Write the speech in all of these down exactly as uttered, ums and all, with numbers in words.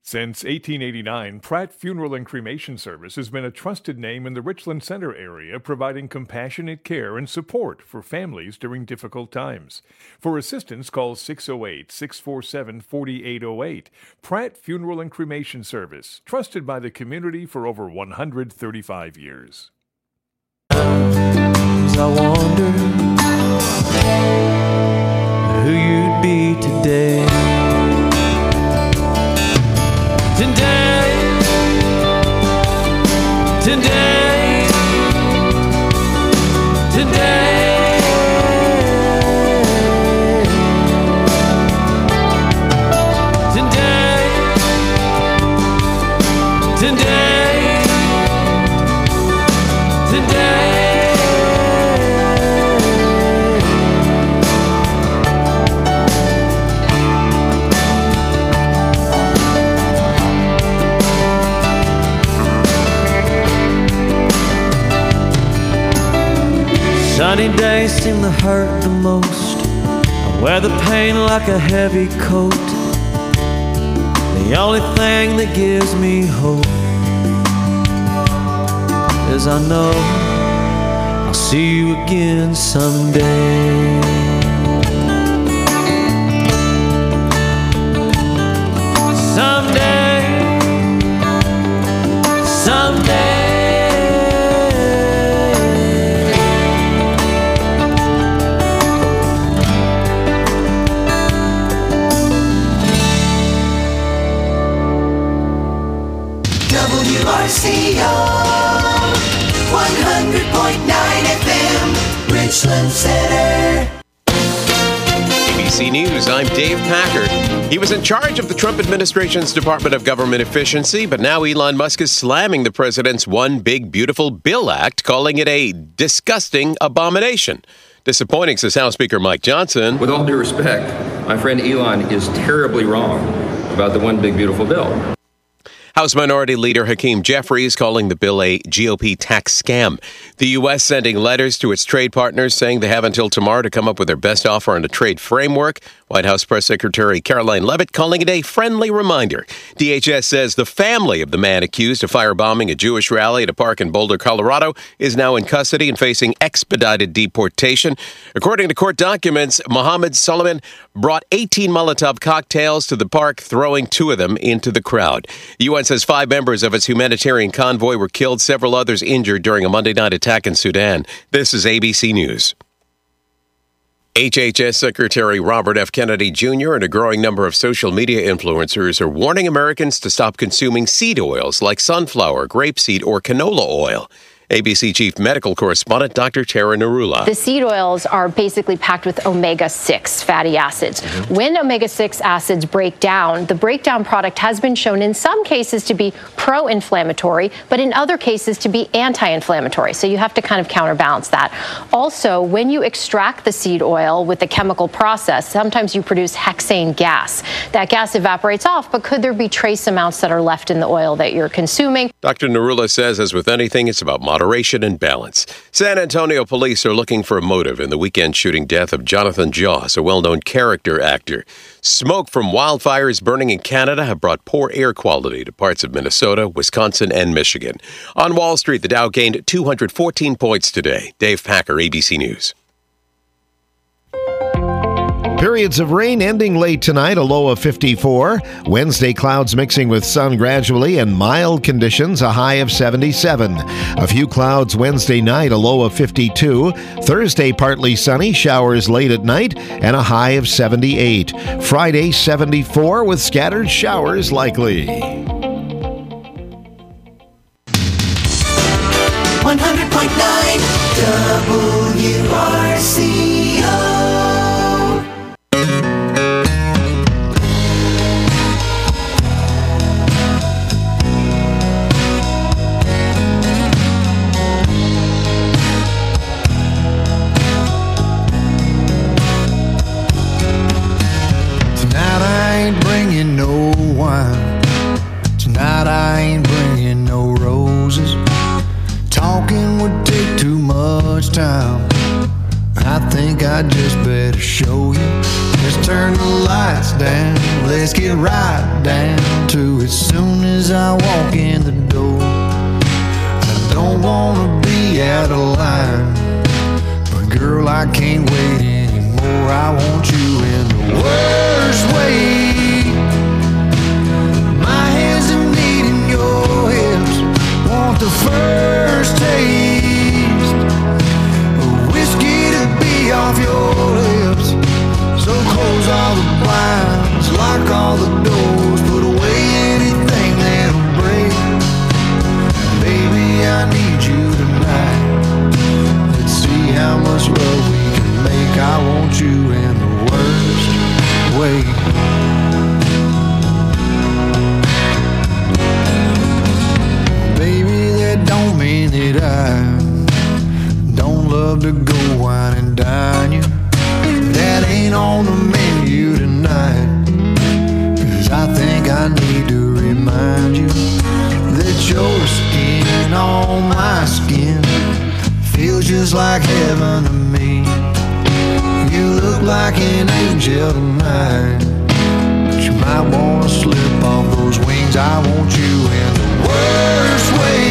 Since eighteen eighty-nine, Pratt Funeral and Cremation Service has been a trusted name in the Richland Center area, providing compassionate care and support for families during difficult times. For assistance, call six oh eight, six four seven, four eight oh eight. Pratt Funeral and Cremation Service, trusted by the community for over one hundred thirty-five years. I wonder who you'd be today. Today, today, today, today, today, today. Sunny days seem to hurt the most. I wear the pain like a heavy coat. The only thing that gives me hope is I know I'll see you again someday. Someday, someday. W R C O one hundred point nine F M, Richland Center. A B C News, I'm Dave Packard. He was in charge of the Trump administration's Department of Government Efficiency, but now Elon Musk is slamming the president's One Big Beautiful Bill Act, calling it a disgusting abomination. Disappointing, says House Speaker Mike Johnson. With all due respect, my friend Elon is terribly wrong about the One Big Beautiful Bill. House Minority Leader Hakeem Jeffries calling the bill a G O P tax scam. The U S sending letters to its trade partners saying they have until tomorrow to come up with their best offer on a trade framework. White House Press Secretary Caroline Leavitt calling it a friendly reminder. D H S says the family of the man accused of firebombing a Jewish rally at a park in Boulder, Colorado, is now in custody and facing expedited deportation. According to court documents, Mohammed Solomon brought eighteen Molotov cocktails to the park, throwing two of them into the crowd. The U N says five members of its humanitarian convoy were killed, several others injured during a Monday night attack in Sudan. This is A B C News. H H S Secretary Robert F. Kennedy Junior and a growing number of social media influencers are warning Americans to stop consuming seed oils like sunflower, grapeseed, or canola oil. A B C Chief Medical Correspondent Doctor Tara Narula. The seed oils are basically packed with omega six fatty acids. Mm-hmm. When omega six acids break down, the breakdown product has been shown in some cases to be pro-inflammatory, but in other cases to be anti-inflammatory. So you have to kind of counterbalance that. Also, when you extract the seed oil with the chemical process, sometimes you produce hexane gas. That gas evaporates off, but could there be trace amounts that are left in the oil that you're consuming? Doctor Narula says, as with anything, it's about moderation and balance. San Antonio police are looking for a motive in the weekend shooting death of Jonathan Joss, a well-known character actor. Smoke from wildfires burning in Canada have brought poor air quality to parts of Minnesota, Wisconsin, and Michigan. On Wall Street, the Dow gained two hundred fourteen points today. Dave Packer, A B C News. Periods of rain ending late tonight, a low of fifty-four. Wednesday, clouds mixing with sun gradually and mild conditions, a high of seventy-seven. A few clouds Wednesday night, a low of fifty-two. Thursday, partly sunny, showers late at night, and a high of seventy-eight. Friday, seventy-four with scattered showers likely. one hundred point nine W R C O. No wine. Tonight I ain't bringing no roses. Talking would take too much time. I think I just better show you. Just turn the lights down. Let's get right down to it. love to go wine and dine you. That ain't on the menu tonight. 'Cause I think I need to remind you that your skin on my skin feels just like heaven to me. You look like an angel tonight, but you might wanna slip off those wings. I want you in the worst way.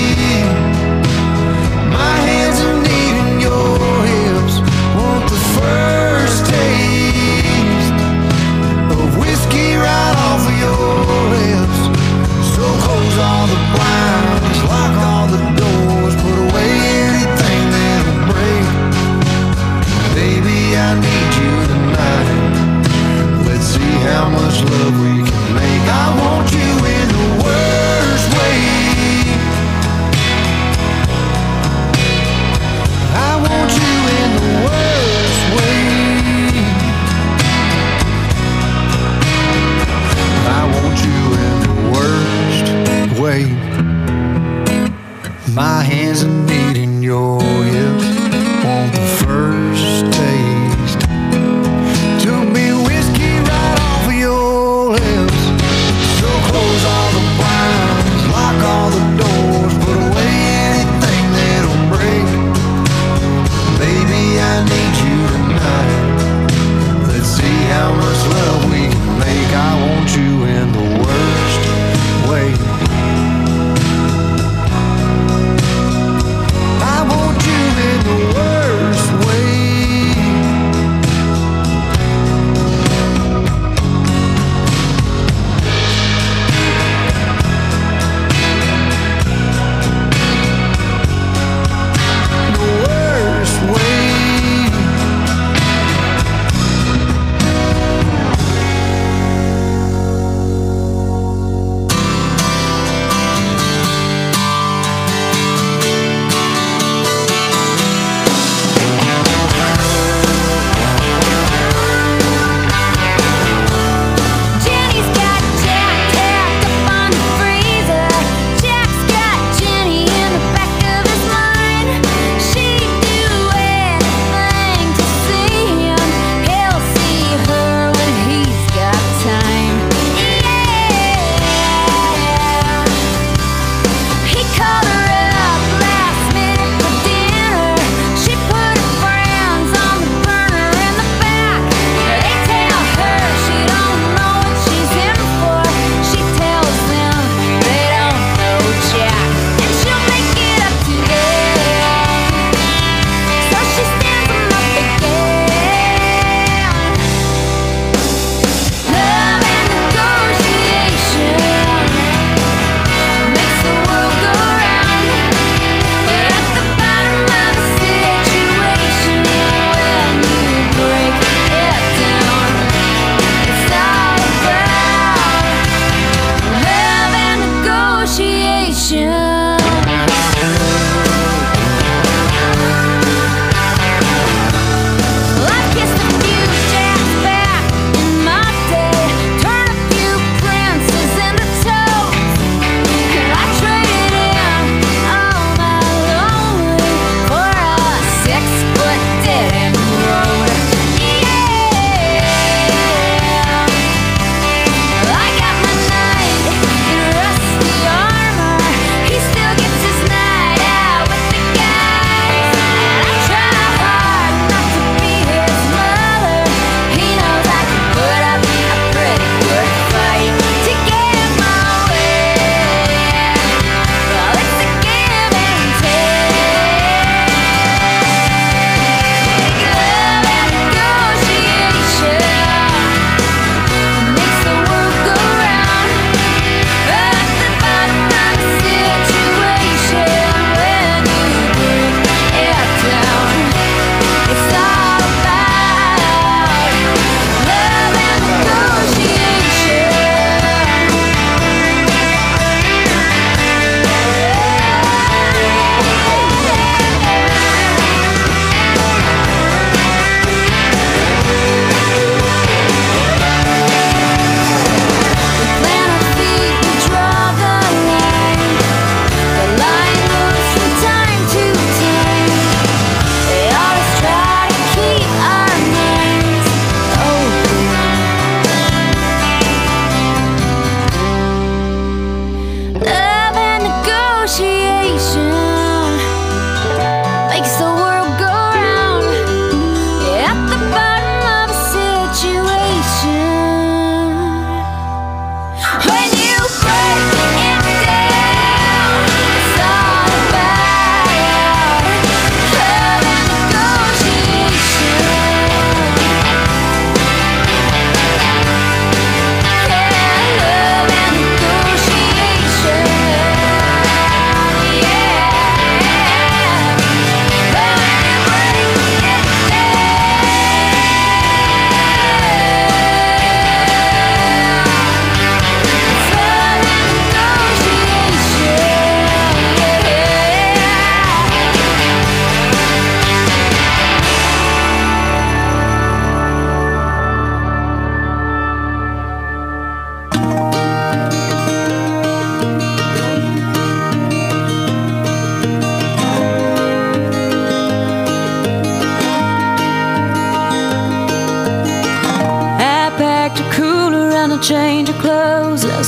My hands are needing your hips. Want the first taste of whiskey right off of your lips. So close all the blinds, lock all the doors, put away anything that'll break. Baby, I need you tonight. Let's see how much love we can make. I want you in the worst way. I want you in the worst way. I want you in the worst way. My hands are needing your hips. Want the first taste. Took me whiskey right off of your lips. So close all the blinds, lock all the doors, put away anything that'll break. Baby, I need you tonight. Let's see how much love we can make. I want you in the worst way. I want you in the worst way.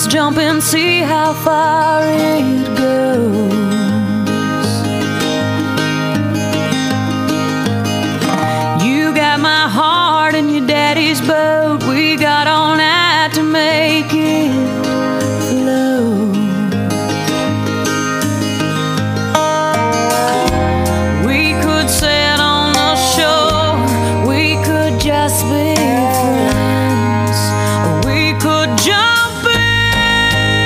Let's jump and see how far it goes. You got my heart in your daddy's boat. We got all night to make it flow. We could sit on the shore. We could just be friends. Or we could jump in.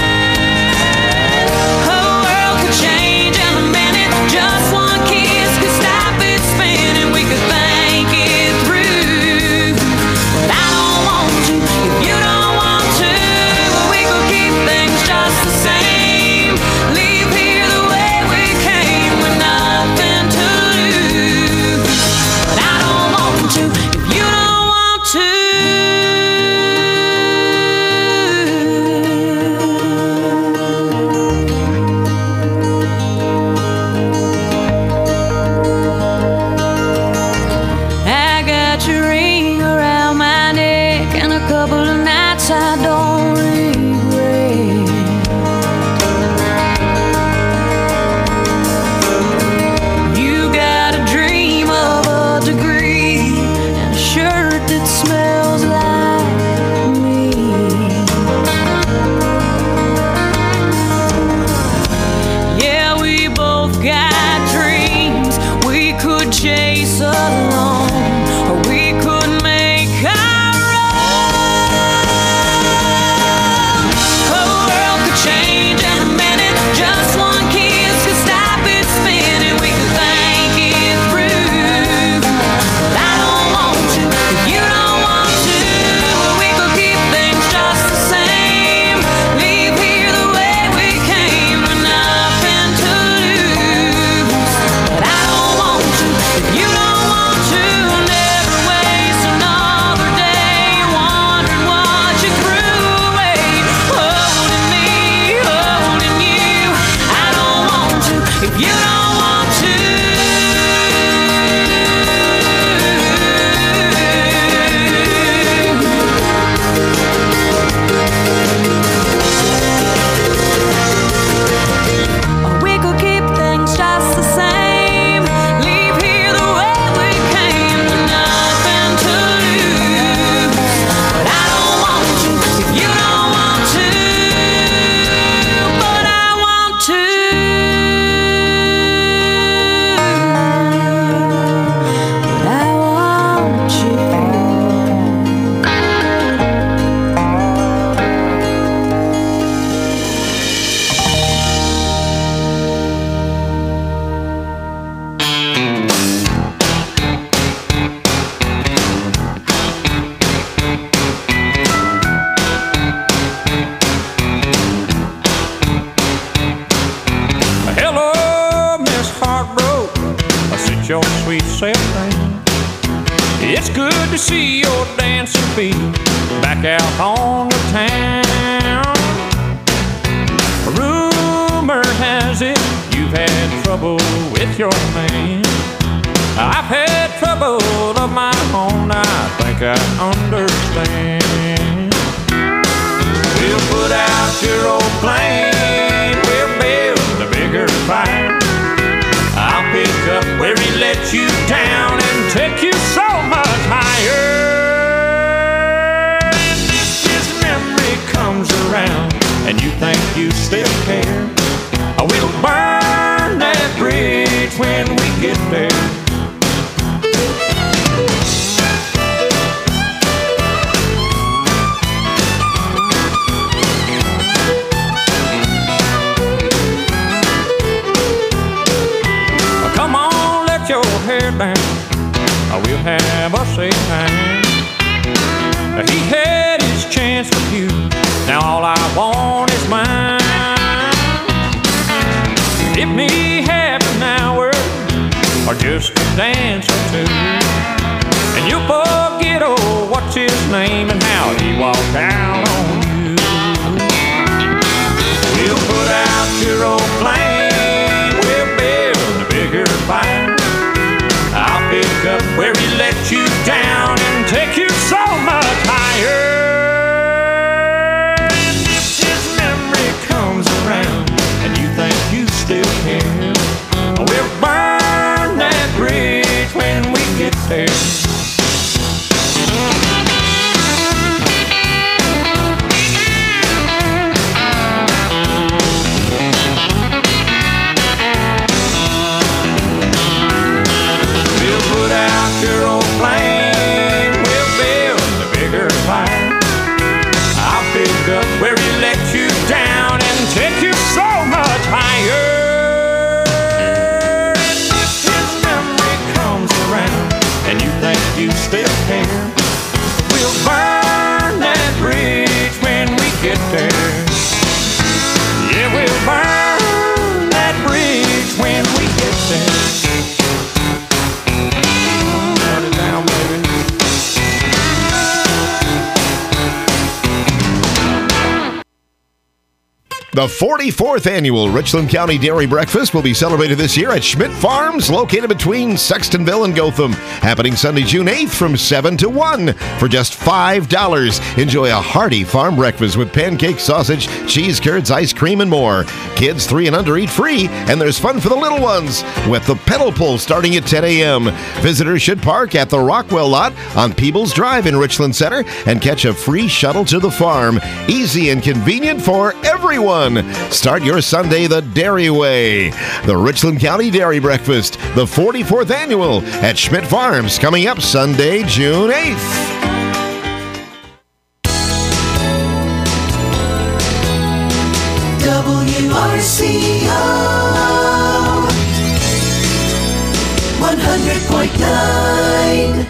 The world could change in a minute. Just one kiss could stop it spinning. We could think it through. But I don't want to if you don't want to. We could keep things just the same. Leave here the way we came with nothing to lose. But I don't want to if you don't want to. I got your ring around my neck and a couple of nights I don't regret. You got a dream of a degree and a shirt that smells like me. Yeah, we both got dreams we could chase alone, or we could make our own. The world could change in a minute. Just one kiss could stop it spinning. We could think it through. But I don't want to if you don't want to. We could keep things just the same. Leave here the way we came with nothing to lose. But I don't want to if you don't want to. Never waste another day wondering what you threw away. Holding me, holding you. I don't want to if you don't want to. Or we could keep things just the same. Leave here the way we came with nothing to lose. But I don't want to if you don't want to. But I want to. But I want you. Hello, Miss Heartbroke. I sit your sweet self down. It's good to see your dancing feet back out on the town. Rumor has it you've had trouble with your man. I've had trouble of my own. I think I understand. We'll put out your old plane. We'll build a bigger fire. I'll pick up where he let you down and take you so much higher. If his memory comes around and you think you still care, I will burn that bridge when we get there. Come on, let your hair down. I will have us a time. He had his chance with you. Now all I want is mine. Give me half an hour or just a dance or two, and you'll forget, oh, what's his name and how he walked out on you. We'll put out your old flame. We'll build a bigger fire. I'll pick up where he let you down and take you so much higher. The forty-fourth annual Richland County Dairy Breakfast will be celebrated this year at Schmidt Farms, located between Sextonville and Gotham. Happening Sunday, June eighth from seven to one for just five dollars. Enjoy a hearty farm breakfast with pancakes, sausage, cheese curds, ice cream, and more. Kids three and under eat free, and there's fun for the little ones with the pedal pull starting at ten a.m. Visitors should park at the Rockwell lot on Peebles Drive in Richland Center and catch a free shuttle to the farm. Easy and convenient for everyone. Start your Sunday the dairy way. The Richland County Dairy Breakfast, the forty-fourth annual at Schmidt Farms, coming up Sunday, June eighth. W R C O one hundred point nine.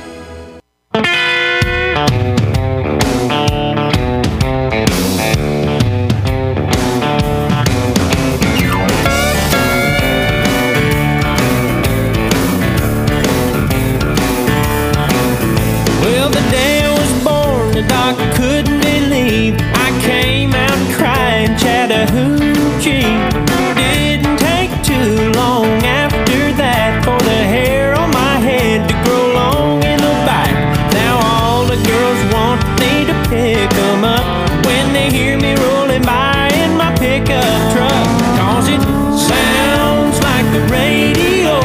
Well, the day I was born, the doctor couldn't believe I came out crying Chattahoochee. Didn't take too long after that for the hair on my head to grow long in the back. Now all the girls want me to pick them up when they hear me rolling by in my pickup truck. Cause it sounds like the radio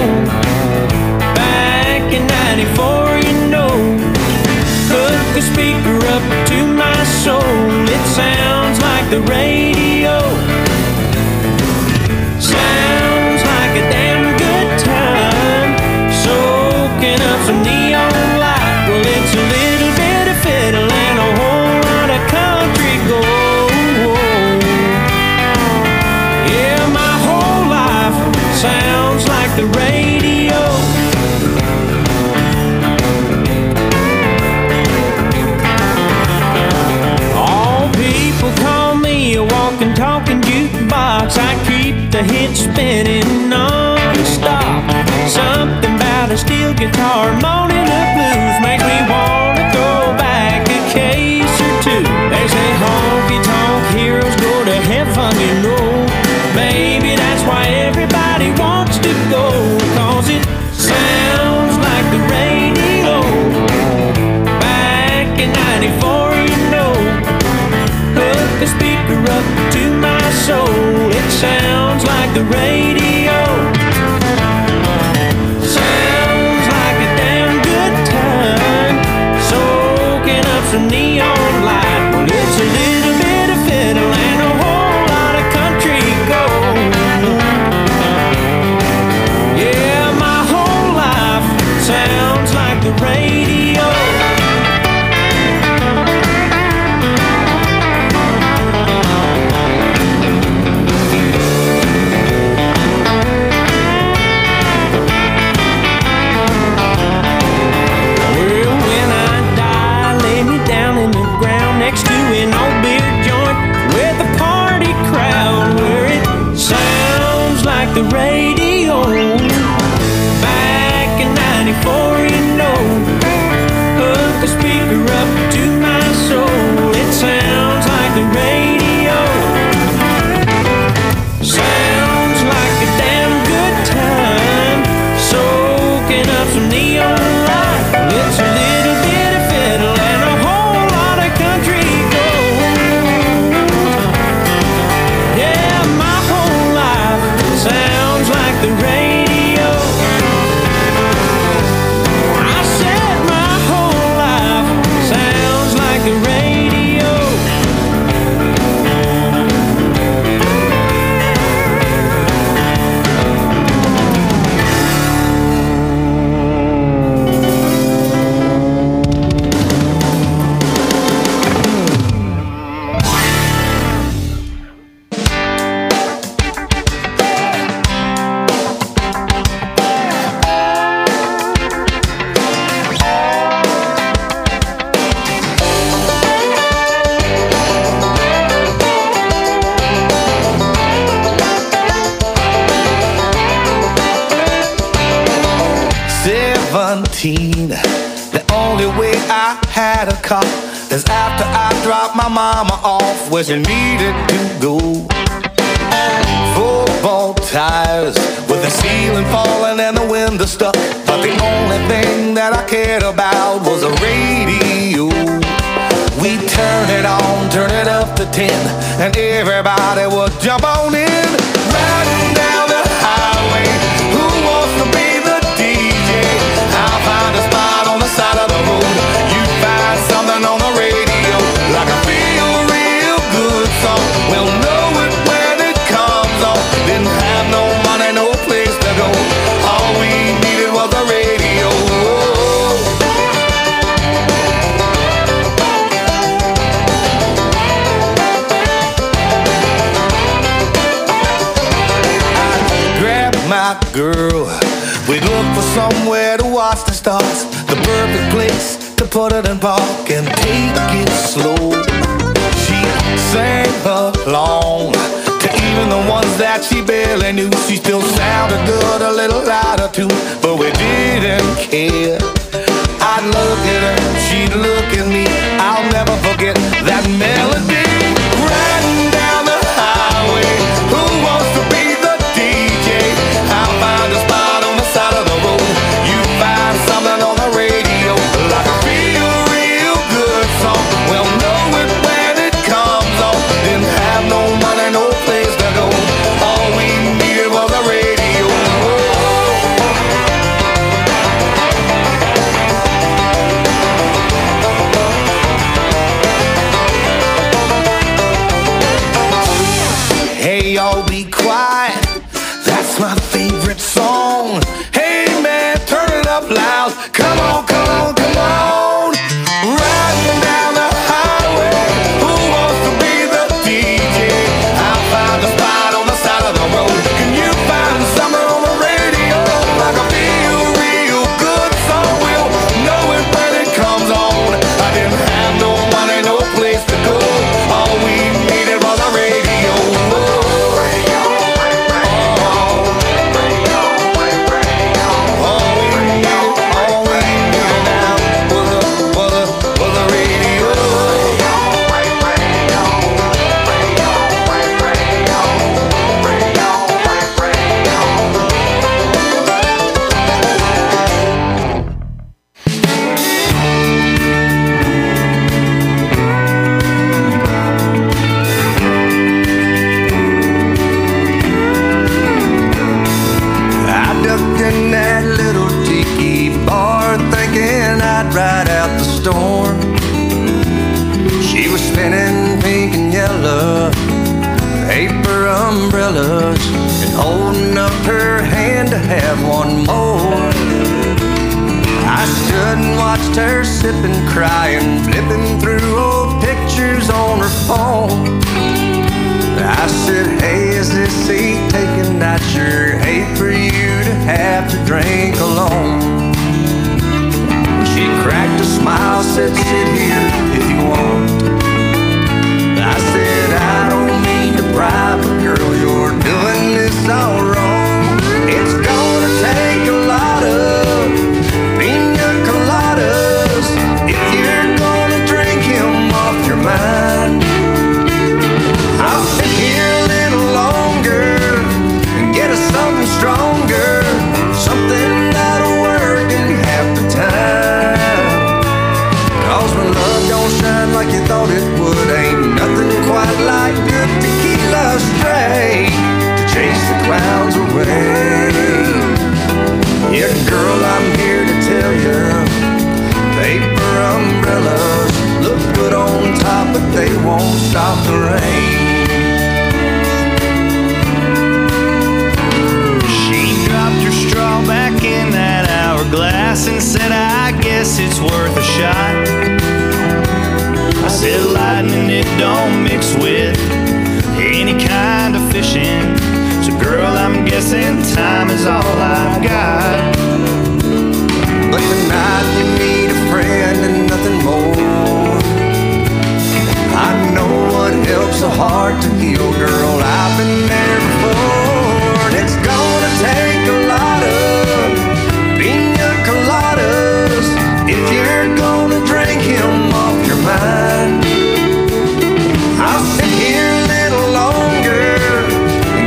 back in ninety-four, you know. Hook the speaker up to my soul. It sounds like the radio. Sounds like a damn good time. Soaking up some neon light. Well, it's a little bit of fiddle and a whole lot of country gold. Yeah, my whole life sounds like the radio. Call me a walking, talking jukebox. I keep the hits spinning non-stop. Something about a steel guitar moaning the blues makes me wanna go back a case or two. They say honky-tonk heroes go to heaven, you know. Maybe that's why everybody wants to go, cause it sounds like the radio back in ninety-four, you know. Hook the speaker up to my soul. It sounds like the radio. Sounds like a damn good time. Soaking up some neon light. Well, it's a little bit of fiddle and a whole lot of country gold. Yeah, my whole life sounds like the radio. Next to an old beer joint with a party crowd where it sounds like the radio back in ninety-four, you know. Hook the speaker up to my soul. It sounds like the radio. Sounds like a damn good time. Soaking up some neon light. It's a little bit of fiddle and a whole lot of country gold. Yeah, my whole life sounds like the radio. I said my whole life sounds like the radio. seventeen. The only way I had a car is after I dropped my mama off where she needed to go. Football tires with the ceiling falling and the window stuck. But the only thing that I cared about was the radio. We turn it on, turn it up to ten, and everybody would jump on in. Riding down the highway, who wants to be the D J? I'll find a spot on the side of the road. You find something on the radio, like a feel real good song. We'll know it when it comes on. Didn't have no money, no place to go. All we needed was a radio. My girl, we'd look for somewhere to watch the stars, the perfect place to put it in park and take it slow. She sang along to even the ones that she barely knew. She still sounded good, a little louder too, but we didn't care. I'd look at her, she'd look at me. I'll never forget that melody. Riding down the highway, who wants to be the D J? I'll find a spot on the side of the road. You find something on the radio, like a real, real good song. We'll know it when it comes on. Didn't have no money, no place to go. All we needed was a radio. Hey, y'all be quiet. That's my favorite song. Hey man, turn it up loud. Come on, come on, come on. Riding down the highway, who wants to be the D J? I'll find a spot on the side of the road. Can you find something on the radio, like a real, real good song? We'll know it when it comes on. I didn't have no money, no place to go. All we needed was a radio. Ride out the storm. She was spinning pink and yellow paper umbrellas and holding up her hand to have one more. I stood and watched her sipping, crying, flipping through old pictures on her phone. I said, hey, is this seat taken? I'd sure hate for you to have to drink alone. She cracked a smile, said, sit here if you want. I said, I don't mean to pry, but girl, you're doing this all wrong. It's gonna take a lot of pina coladas if you're gonna drink him off your mind. I'll sit here a little longer and get us something stronger, something that'll work in half the time. Cause when love don't shine like you thought it would, ain't nothing quite like good tequila straight to chase the clouds away. Yeah, girl, I'm here to tell you, paper umbrellas look good on top, but they won't stop the rain. She dropped her straw back in that hourglass and said, I guess it's worth a shot. I said, lightning, it don't mix with any kind of fishing. So girl, I'm guessing time is all I've got. But tonight you need a friend and nothing more. I know what helps a heart to heal, girl, I've been there before. And it's gonna take a lot of pina coladas if you're gonna drink him off your mind. I'll sit here a little longer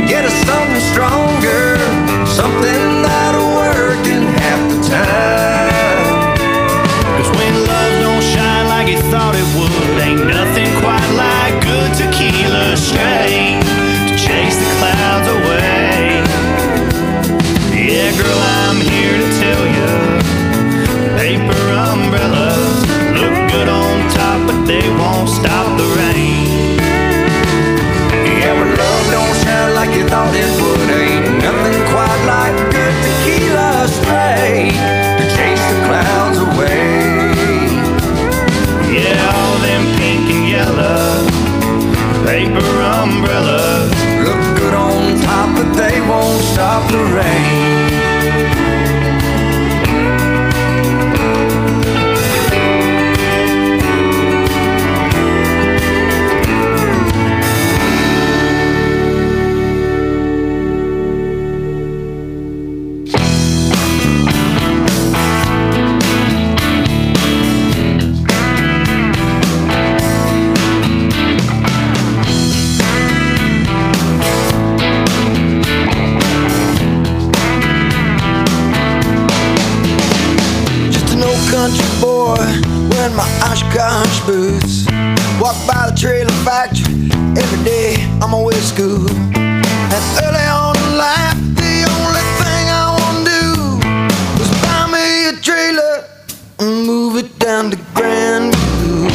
boots. Walk by the trailer factory every day on my way to school. And early on in life, the only thing I wanna do was buy me a trailer and move it down to Grandview.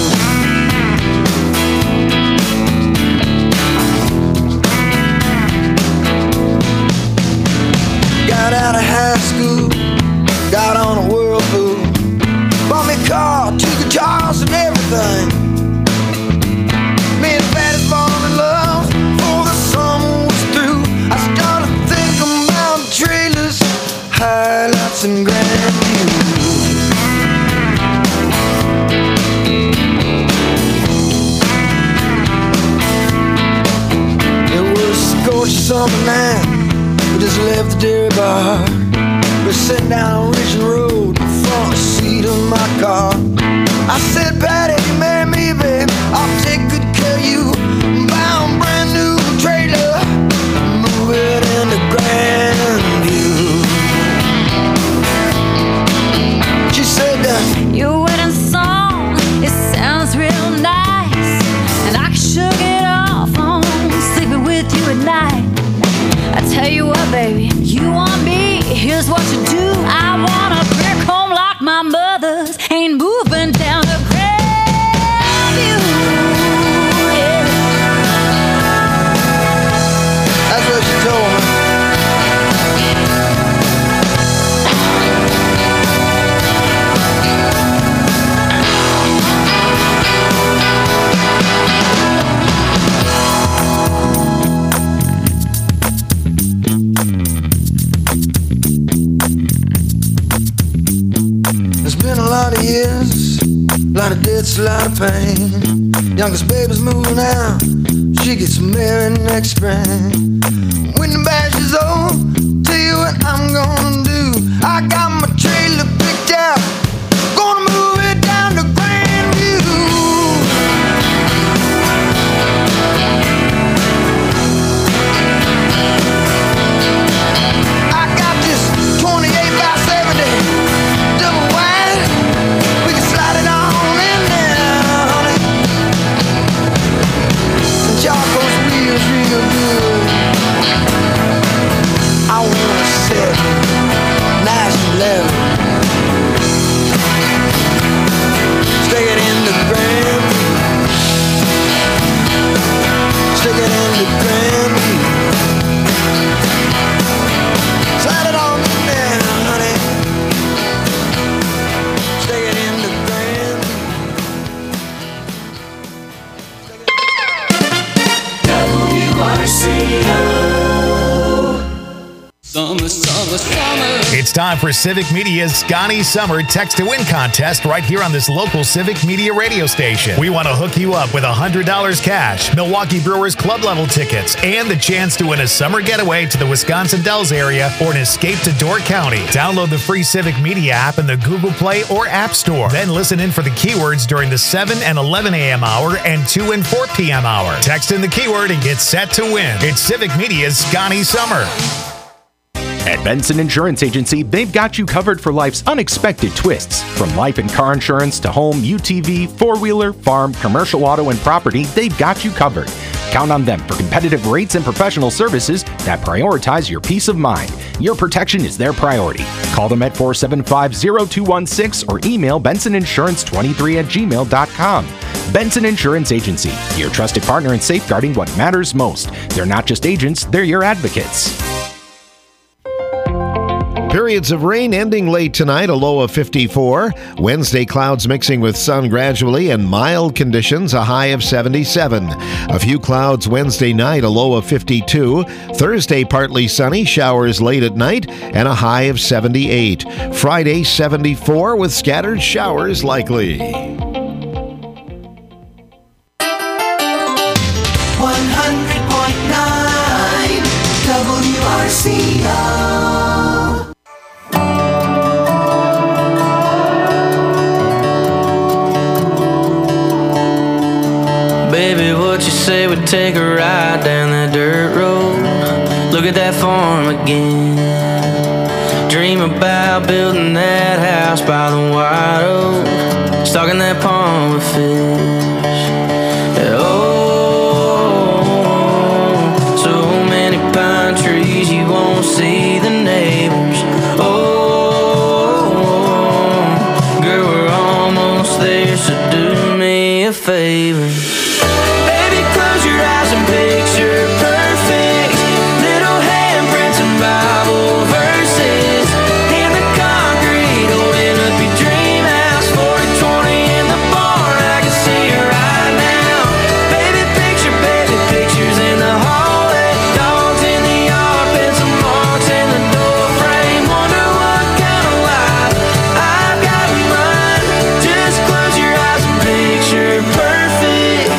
Got out of high school, got on a whirlpool, bought me a car, two guitars and everything. Me and Patty's falling in love before the summer was through. I started thinking about trailers, highlights and Grandview. It was a scorching summer night. We just left the dairy bar. We're sitting down Richmond Road in the front seat of my car. I said, Patty, if you marry me, babe, I'll take good care of you. Buy a brand new trailer, move it into Grandview. She said, uh, your wedding song, it sounds real nice, and I can shook it off on sleeping with you at night. I tell you what, baby, you want me, here's what you do. I want a brick home like my mother's, ain't moving down to Grandview. Yeah. That's what she told me. A lot of years, a lot of debts, a lot of pain. Youngest baby's moving out, she gets married next spring. When the bash is over, tell you what I'm gonna do. I got my trailer picked out, gonna move it down to Grandview. I got this twenty-eight by seventy double wide. We can slide it on in there, honey. And Jocko's wheels real good. I wanna sit nice and level. Stick it in the Grandview. Stick it in the Grandview. Slide it on in there, honey. Stick it in the Grandview. W R C O. Summer, summer, summer. It's time for Civic Media's Scotty Summer Text to Win contest right here on this local Civic Media radio station. We want to hook you up with one hundred dollars cash, Milwaukee Brewers club level tickets, and the chance to win a summer getaway to the Wisconsin Dells area or an escape to Door County. Download the free Civic Media app in the Google Play or App Store. Then listen in for the keywords during the seven and eleven a.m. hour and two and four p.m. hour. Text in the keyword and get set to win. It's Civic Media's Scotty Summer. At Benson Insurance Agency, they've got you covered for life's unexpected twists. From life and car insurance to home, U T V, four-wheeler, farm, commercial auto, and property, they've got you covered. Count on them for competitive rates and professional services that prioritize your peace of mind. Your protection is their priority. Call them at four seven five, zero two one six or email benson insurance twenty-three at gmail dot com. Benson Insurance Agency, your trusted partner in safeguarding what matters most. They're not just agents, they're your advocates. Periods of rain ending late tonight, a low of fifty-four. Wednesday, clouds mixing with sun gradually and mild conditions, a high of seventy-seven. A few clouds Wednesday night, a low of fifty-two. Thursday, partly sunny, showers late at night, and a high of seventy-eight. Friday, seventy-four with scattered showers likely. one hundred point nine W R C O. Baby, what you say we take a ride down that dirt road? Look at that farm again. Dream about building that house by the white oak. stocking that pond with fish. Oh, so many pine trees you won't see the neighbors. Oh, girl, we're almost there, so do me a favor. Baby, close your eyes and picture perfect. Little handprints and Bible verses in the concrete, holding up your dream house. Forty twenty in the barn, I can see it right now. Baby, picture, baby, pictures in the hallway. Dogs in the yard, pencil marks in the door frame. Wonder what kind of life I've got in mind. Just close your eyes and picture perfect.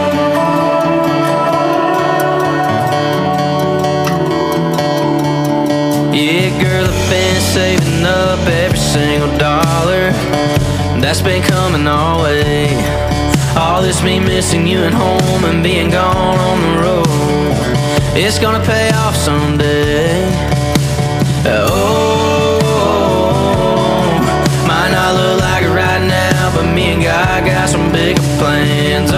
Yeah, girl, I've been saving up every single dollar that's been coming our way. All this me missing you at home and being gone on the road, it's gonna pay off someday. Oh, might not look like it right now, but me and God got some bigger plans.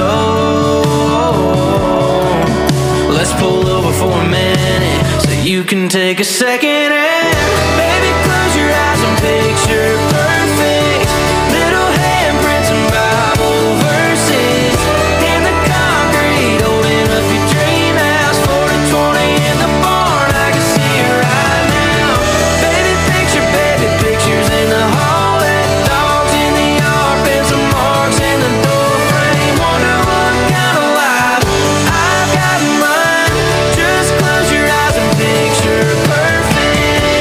Oh, let's pull over for a minute so you can take a second and baby, close your eyes and picture perfect. Little handprints and Bible verses in the concrete, holding up your dream house. Forty twenty in the barn, I can see it right now. Baby, picture, baby, pictures in the hallway. Dogs in the yard, pencil marks in the door frame. Wonder what kind of life I've got in mind. Just close your eyes and picture perfect.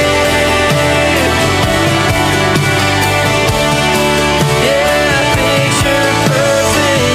Yeah, picture perfect.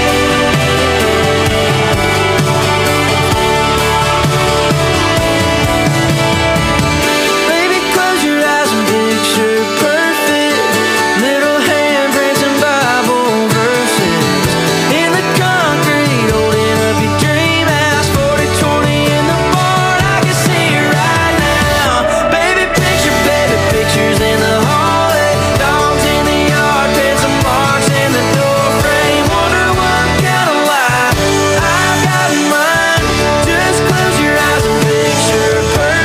Baby, close your eyes and picture perfect. Little handprints and Bible verses in the concrete, holding up your dream house. Forty twenty in the barn, I can see it right now. Baby, picture, baby, pictures in the hallway. Dogs in the yard, pencil marks in the door frame. Wonder what kind of life I've got in mind. Just close your eyes and picture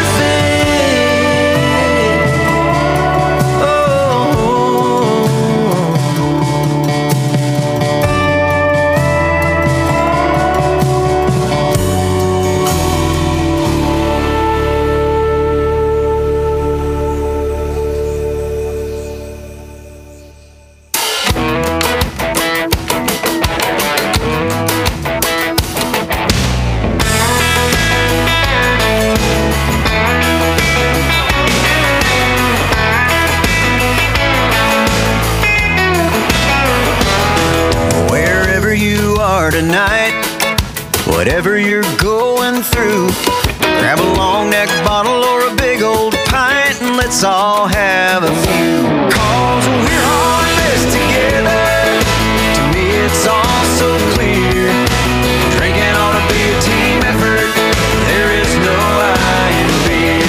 perfect. Oh. Wherever you are tonight, whatever you're going through, grab a long neck bottle or a big old pint and let's all have a few. Cause we're on this together. To me it's all so clear. Drinking ought to be a team effort. There is no I in beer.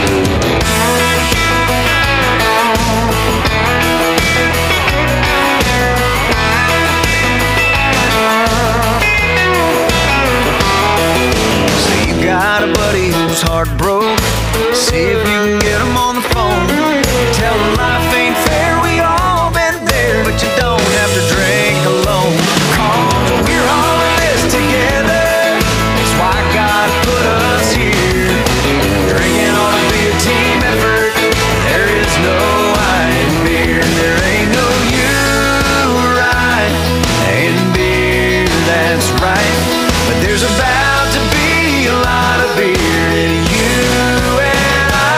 So you got a buddy who's heart broke. See if you can get him on the phone. Tell him life ain't fair, we all been there, but you don't have to drink alone. Cause we're all in this together. That's why God put us here. Drinking ought to be a team effort. There is no I in beer. There ain't no you right in beer, that's right. But there's about to be a lot of beer in you and I.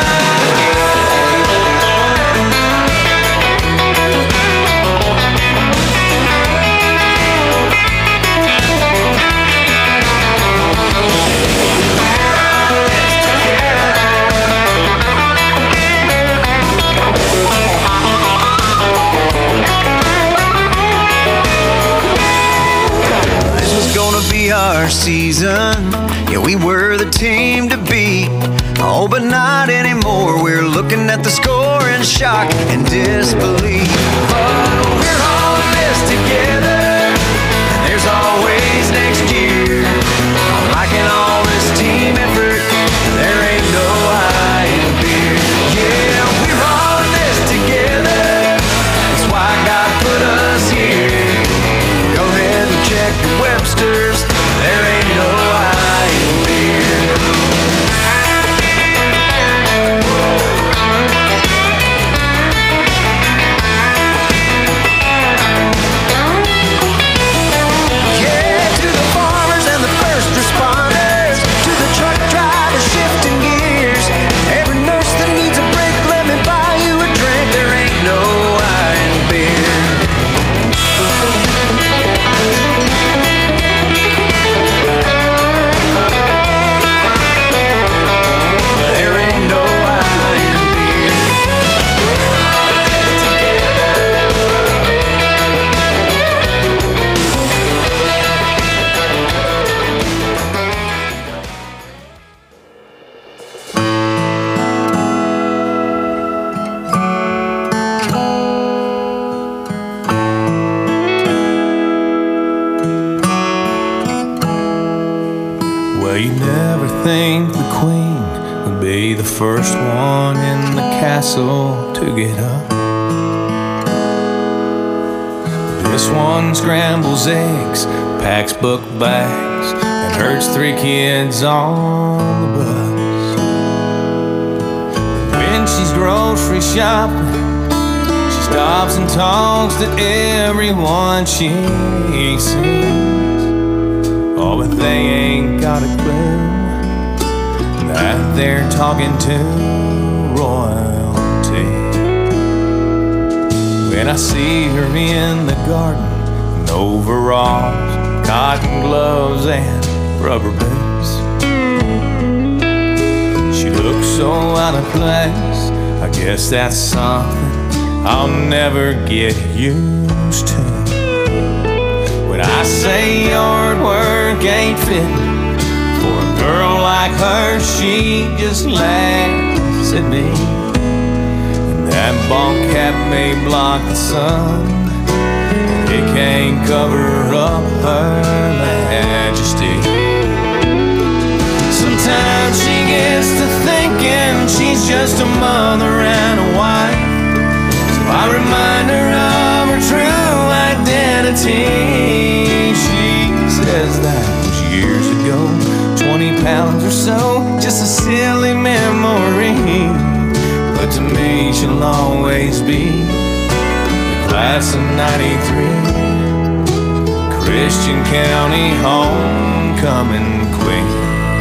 This was gonna be our season. Yeah, we were the team to beat. Oh, but not anymore. We're looking at the score in shock and disbelief. But we're together, and there's always next year. I'm liking all this team effort, and there ain't no I in beer. Yeah, we're all in this together, that's why God put us here. Go ahead and check the Webster's, there ain't no I in beer. Yeah, to the farmers and the first responders, to the truck drivers shifting gears, every nurse that needs a break, let me buy you a drink, there ain't no I in beer. There ain't no I in beer. Well, you never think the queen would be the first one in the castle to get up. This one scrambles eggs, packs book bags, and herds three kids on the bus. When she's grocery shopping, she stops and talks to everyone she sees. Oh, but they ain't got a clue that they're talking to royalty. When I see her in the garden in overalls, cotton gloves, and rubber boots, she looks so out of place. I guess that's something I'll never get used to. When I say yard work ain't fit for a girl like her, she just laughs at me. And that ball cap may block the sun, it can't cover up her majesty. Sometimes she gets to thinking she's just a mother and a wife, so I remind her of her true identity. Says that was years ago, twenty pounds or so, just a silly memory. But to me she'll always be the class of ninety-three, Christian County homecoming queen.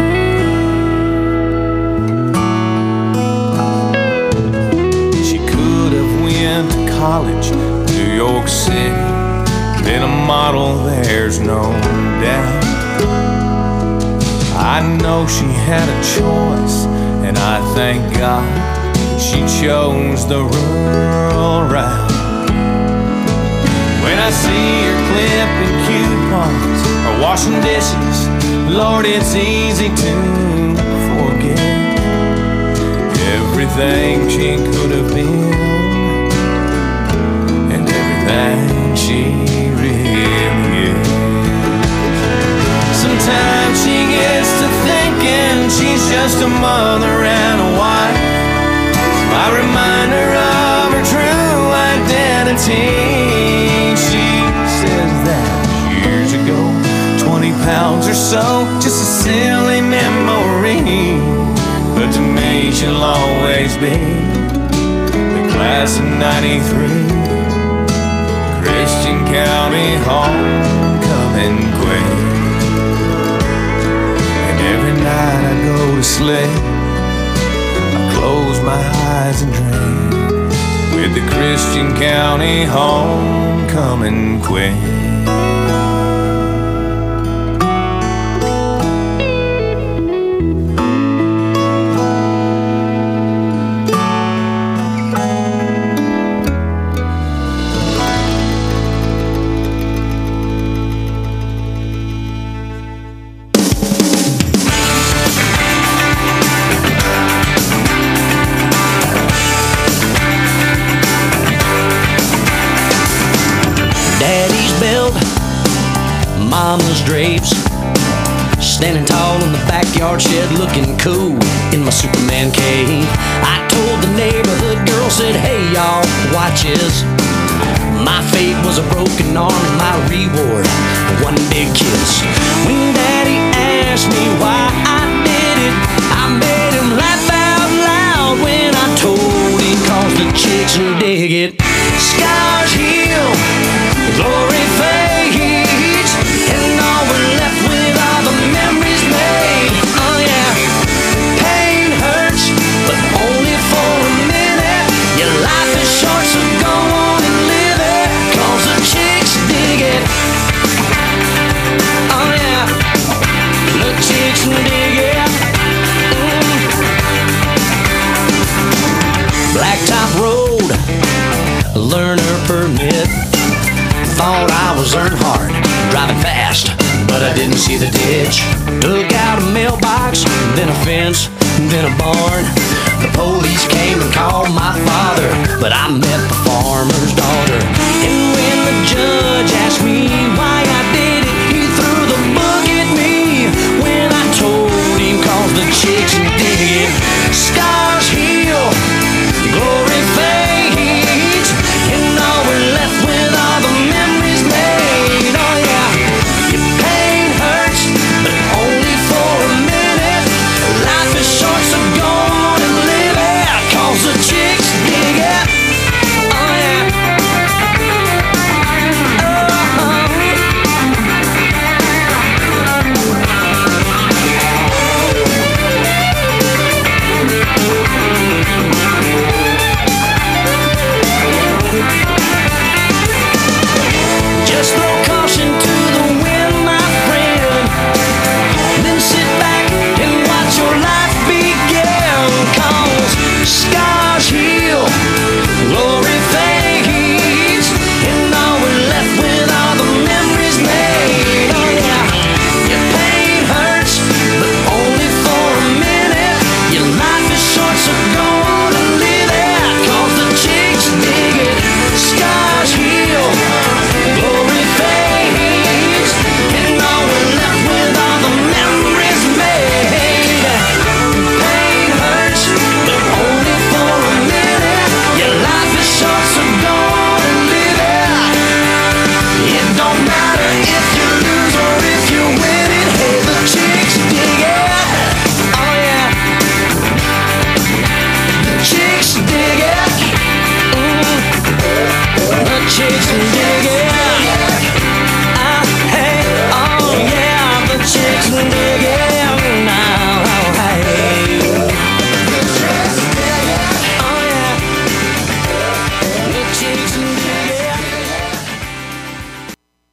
She could have went to college, New York City, been a model, there's no doubt. I know she had a choice, and I thank God she chose the rural route. When I see her clipping coupons or washing dishes, Lord, it's easy to forget everything she could have been and everything she Sometimes she gets to thinking she's just a mother and a wife, so I remind her of her true identity. She says that years ago, twenty pounds or so, just a silly memory. But to me she'll always be the class of ninety-three, Christian County homecoming queen. Every night I go to sleep, I close my eyes and dream with the Christian County homecoming queen. Daddy backyard shed looking cool in my Superman cape. I told the neighborhood girl, said, hey y'all, watch this. My fate was a broken arm and my reward, one big kiss. When Daddy asked me why I did it, I made him laugh out loud when I told him, cause the chicks dig it. Scars heal, glory fades, and all we're left with are the memories made. Oh yeah, pain hurts, but only for a minute. Your life is short, so go on and live it, cause the chicks dig it. Oh yeah, the chicks dig it. Mm. Blacktop road, learner permit. Thought I was Earnhardt, driving fast, but I didn't see the ditch. Took out a mailbox, then a fence, then a barn. The police came and called my father, but I met the farmer's daughter. And when the judge asked me why I did it, he threw the book at me. When I told him, cause the chicks dig it. Scars heal, glory fades, and all we're left with are the memories made. Oh yeah, your pain hurts, but only for a minute. Life is short, so go on and live it, cause the chicks dig it. Oh yeah. Just throw caution to the wind, my friend. Then sit back and watch your life begin. Cause scars heal, glory fades, and all we're left with are the memories made. Oh yeah, your pain hurts, but only for a minute. Your life is short, so go on and live it, cause the chicks dig it. Scars heal, glory fades, and all we're left with are the memories made. Pain hurts, but only for a minute. Your life is short, so go on and live it. It don't matter if you lose or if you win it. Hey, the chicks dig it. Oh yeah, the chicks dig it. Mm. The chicks dig it. Ah, hey, oh yeah, the chicks dig it now. Hey, the chicks dig it. Oh yeah, the chicks dig it.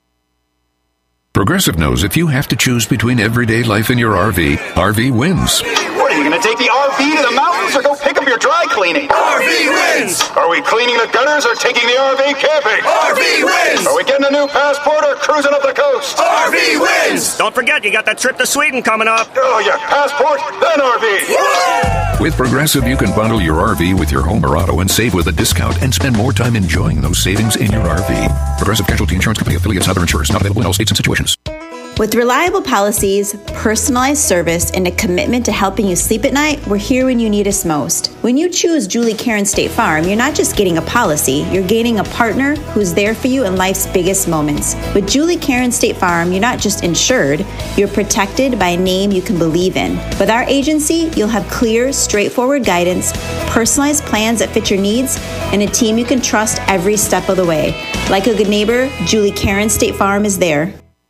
Progressive knows if you have to choose between everyday life and your R V, R V wins. What, are you going to take the R V to the mountains or go pick up your dry cleaning? R V wins! Are we cleaning the gutters or taking the R V camping? R V wins! Are we getting a new passport or cruising up the coast? R V wins! Don't forget, you got that trip to Sweden coming up. Oh, yeah, passport, then R V. With Progressive, you can bundle your R V with your home or auto and save with a discount and spend more time enjoying those savings in your R V. Progressive Casualty Insurance Company affiliates and other insurers not available in all states and situations. With reliable policies, personalized service, and a commitment to helping you sleep at night, we're here when you need us most. When you choose Julie Karen State Farm, you're not just getting a policy, you're gaining a partner who's there for you in life's biggest moments. With Julie Karen State Farm, you're not just insured, you're protected by a name you can believe in. With our agency, you'll have clear, straightforward guidance, personalized plans that fit your needs, and a team you can trust every step of the way. Like a good neighbor, Julie Karen State Farm is there.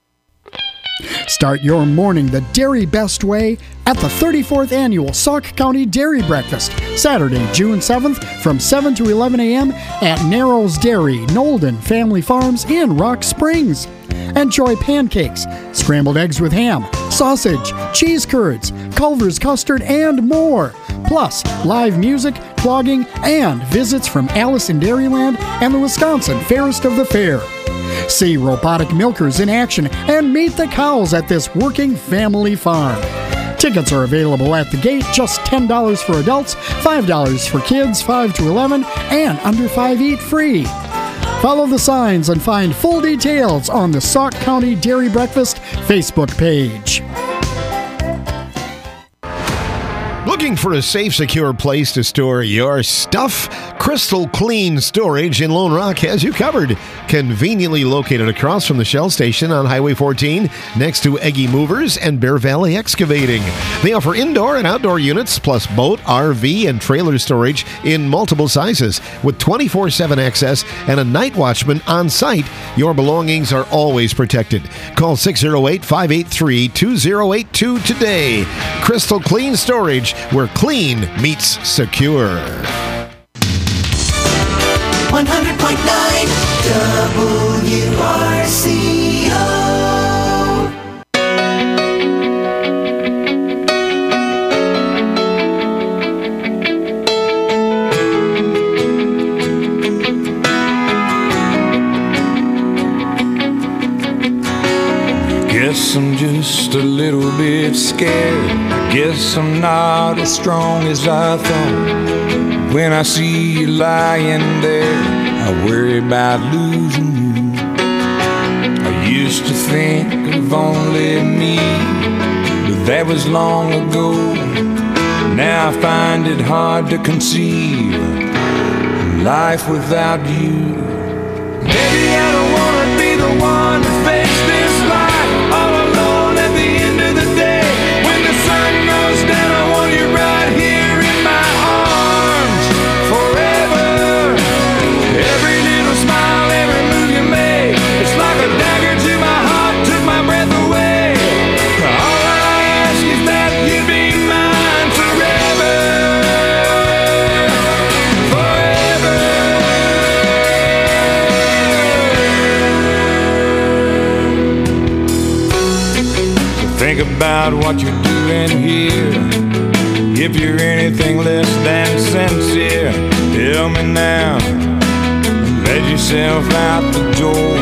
Start your morning the Dairy Best way at the thirty-fourth Annual Sauk County Dairy Breakfast, Saturday, June seventh from seven to eleven a.m. at Narrows Dairy, Nolden Family Farms in Rock Springs. Enjoy pancakes, scrambled eggs with ham, sausage, cheese curds, Culver's custard, and more. Plus, live music, clogging, and visits from Alice in Dairyland and the Wisconsin Fairest of the Fair. See robotic milkers in action and meet the cows at this working family farm. Tickets are available at the gate, just ten dollars for adults, five dollars for kids five to eleven, and under five eat free. Follow the signs and find full details on the Sauk County Dairy Breakfast Facebook page. Looking for a safe, secure place to store your stuff? Crystal Clean Storage in Lone Rock has you covered. Conveniently located across from the Shell Station on Highway fourteen, next to Eggy Movers and Bear Valley Excavating. They offer indoor and outdoor units, plus boat, R V, and trailer storage in multiple sizes. With twenty-four seven access and a night watchman on site, your belongings are always protected. Call six oh eight, five eight three, two oh eight two today. Crystal Clean Storage, where clean meets secure. one hundred point nine W R C O. Guess I'm just a little bit scared. Guess I'm not as strong as I thought. When I see you lying there, I worry about losing you. I used to think of only me, but that was long ago. Now I find it hard to conceive life without you. Baby, I don't wanna be the one to face this life all alone at the end of the day. When the sun goes down, I want you right here in my arms forever. Every little smile, every move you make, it's like a dagger to my heart, took my breath away. All I ask is that you be mine forever. Forever. Think about what you're doing here. If you're anything less than sincere, tell me now. Let yourself out the door.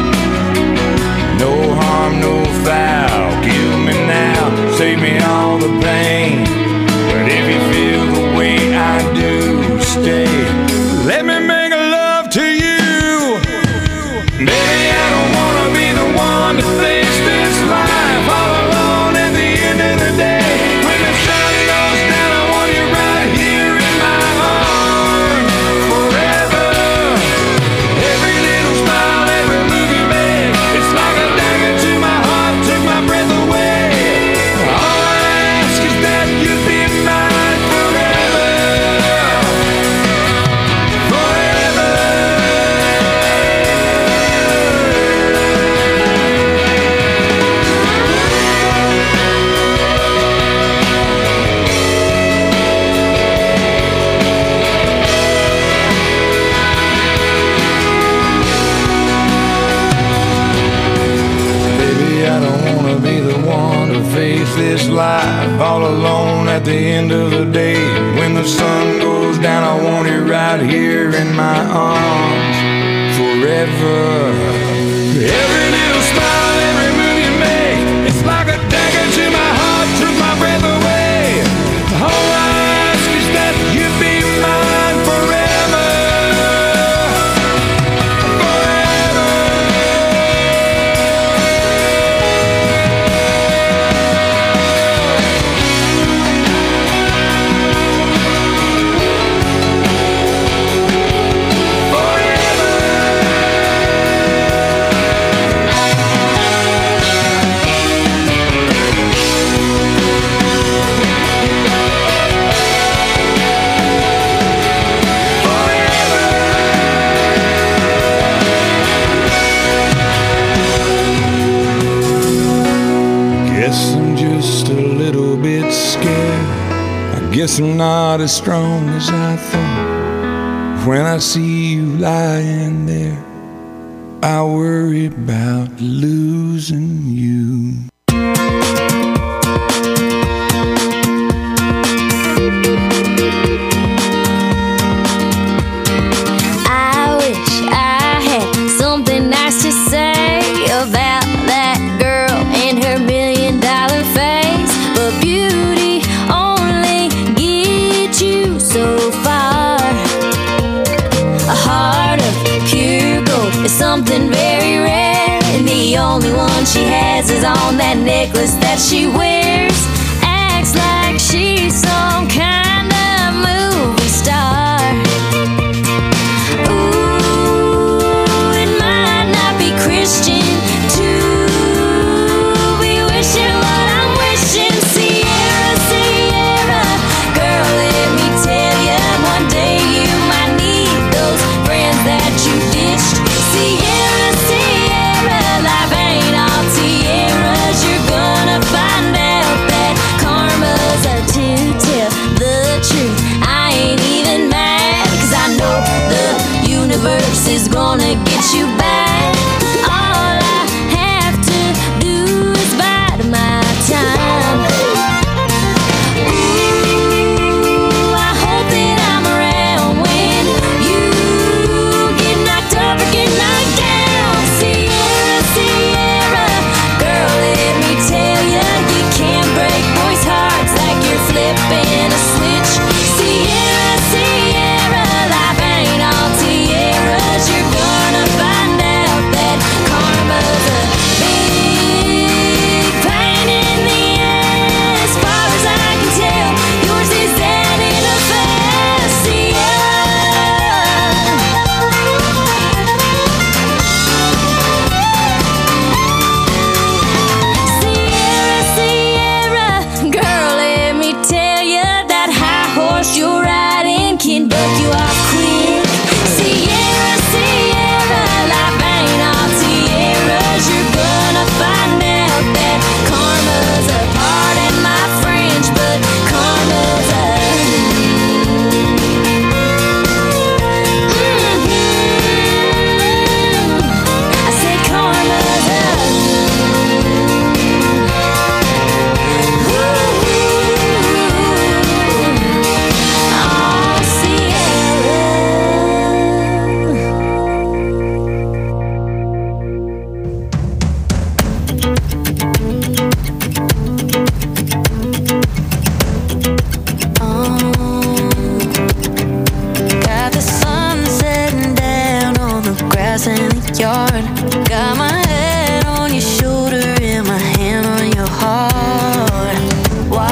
No harm, no foul. Kill me now, save me all the pain. But if you feel the way I do, stay. Let me make love to you. Baby, I don't wanna be the one to face this life all alone at the end of the day. When the sun goes down, I want you right here in my arms forever. Every little smile, every move you make, it's like a dagger to my heart, took my breath away. All I ask is that you be mine forever. Forever. Baby, I don't wanna be the one to face this life all alone at the end of the day. When the sun goes down, I want you right here in my arms forever. Every little smile, every move you make, it's like a dagger to my heart, took my breath away. All I ask is that you be mine forever. Guess I'm just a little bit scared. I guess I'm not as strong as I thought. When I see you lying there, I worry about losing you. I wish I had something nice to say about that girl and her million dollar face. But beauty only gets you so far. A heart of pure gold is something very rare, and the only one she has is on that necklace that she wears. Acts like she's some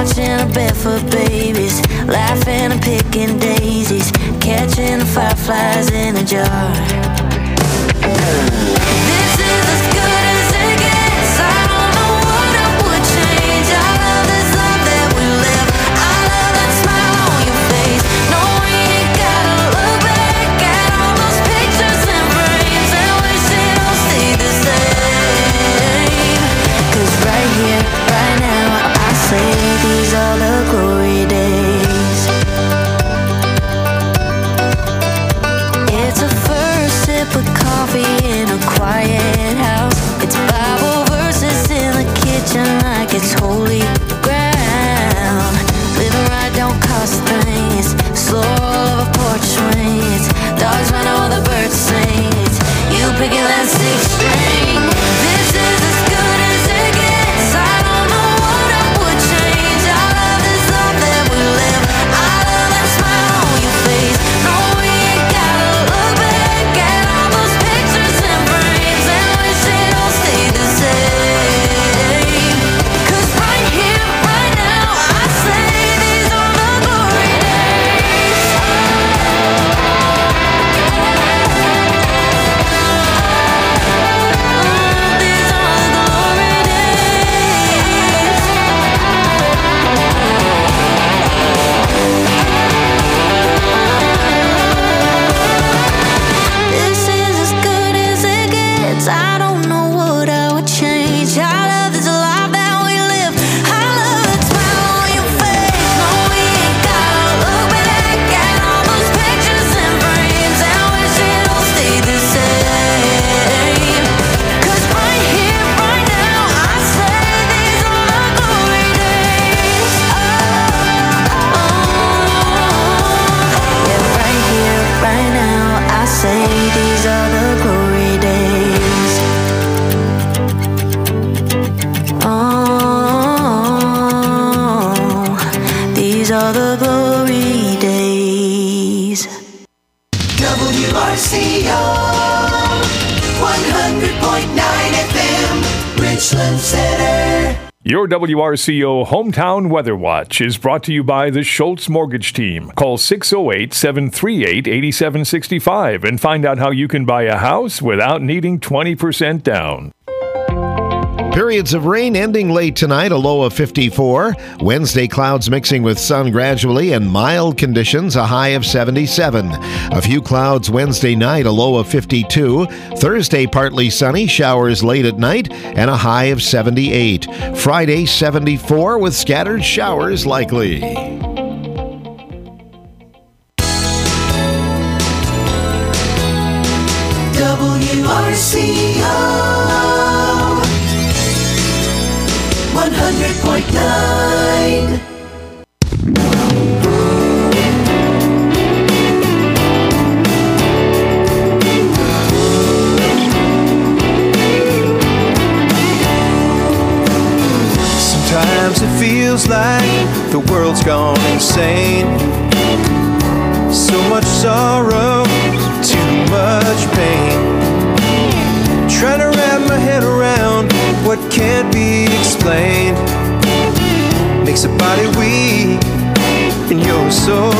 watching a barefoot babies, laughing and picking daisies, catching the fireflies in a jar. This is as good as it gets. I don't know what I would change. I love this love that we live. I love that smile on your face. No, we ain't gotta look back at all those pictures and frames and wish it all stayed the same. 'Cause right here, right now, I say these are the glory days. It's a first sip of coffee in a quiet house. It's Bible verses in the kitchen like it's holy ground. Living right don't cost a thing. It's slow of a porch swing. It's dogs run all the birds sing. It's you picking that six string. This is as good as it gets. I don't know what I would change. I love this love that we live. I love that smile on your face. No, we ain't gotta look back at all those pictures and frames and wish it all stayed the same. 'Cause right here, right now, I say these are the glory days. These are the glory days. This is as good as it gets. I don't know what I would change. I love this life that we live. I love that smile on your face. No, we ain't gotta look back at all those pictures and frames and wish it all stayed the same. 'Cause right here, right now, I say these are the glory days. Yeah, right here, right now, I say these are the glory days. Oh, these are the glory days. W R C O one hundred point nine F M, Richland Center. Your W R C O Hometown Weather Watch is brought to you by the Schultz Mortgage Team. Call six oh eight, seven three eight, eight seven six five and find out how you can buy a house without needing twenty percent down. Periods of rain ending late tonight, a low of fifty-four. Wednesday, clouds mixing with sun gradually and mild conditions, a high of seventy-seven. A few clouds Wednesday night, a low of fifty-two. Thursday, partly sunny, showers late at night, and a high of seventy-eight. Friday, seventy-four with scattered showers likely. W R C O one hundred point nine. Sometimes it feels like the world's gone insane. So much sorrow, too much pain. Trying to wrap my head around what can't be explained. Makes a body weak and your soul